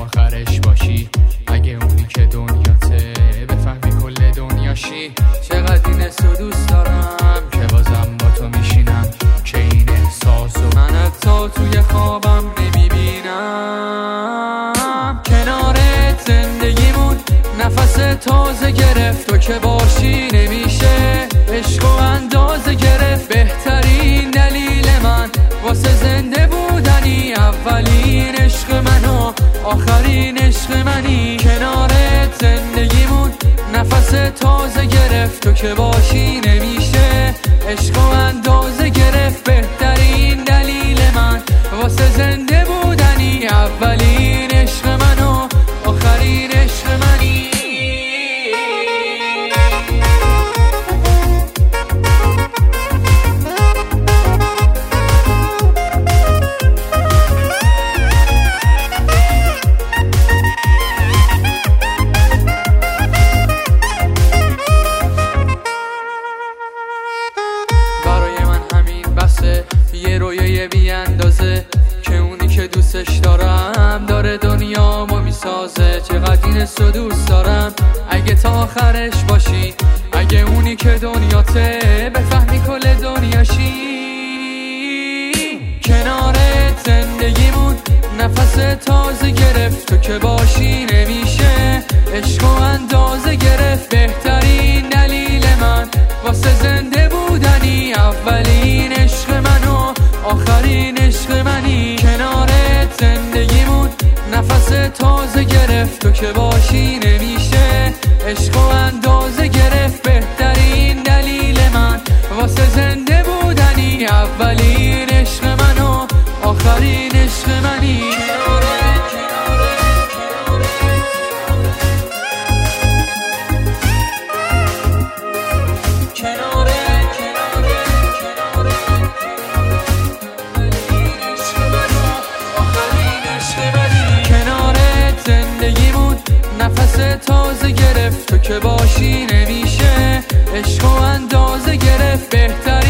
آخرش باشی، اگه اونی که دنیاته بفهمی کل دنیاشی. چقدر این حسو دوست دارم که بازم با تو میشینم، که این احساسو من حتی توی خوابم نمیبینم. کنارت زندگیمون نفس تازه گرفت، تو که باشی نمیشه عشق و اندازه گرفت. بهترین دلیل من واسه زنده بودنی، اولین عشق من و آخرین عشق منی. کنارت زندگیمون نفس تازه گرفت، تو که باشی نمیشه عشق و اندازه گرفت. بهترین دلیل من واسه زنده بودنی، اولین عشق من و آخرین عشق منی. یه رویای بی اندازه که اونی که دوستش دارم داره دنیامو میسازه. چقدر این حسو دوست دارم اگه تا آخرش باشی، اگه اونی که دنیاته بفهمی کل دنیاشی. کنارت زندگیمون نفس تازه گرفت، تو که باشی نمیشه عشق و اندازه گرفت. بهترین دلیل من واسه زنده بودنی، اولین عشق من و آخرین عشق منی. کنارت زندگیمون نفس تازه گرفت، تو که باشی نمیشه عشق و اندازه گرفت. بهترین دلیل من واسه زنده بودنی، اولین عشق من و آخرین عشق منی. نفس تازه گرفت، تو که باشی نمیشه عشق و اندازه گرفت. بهتر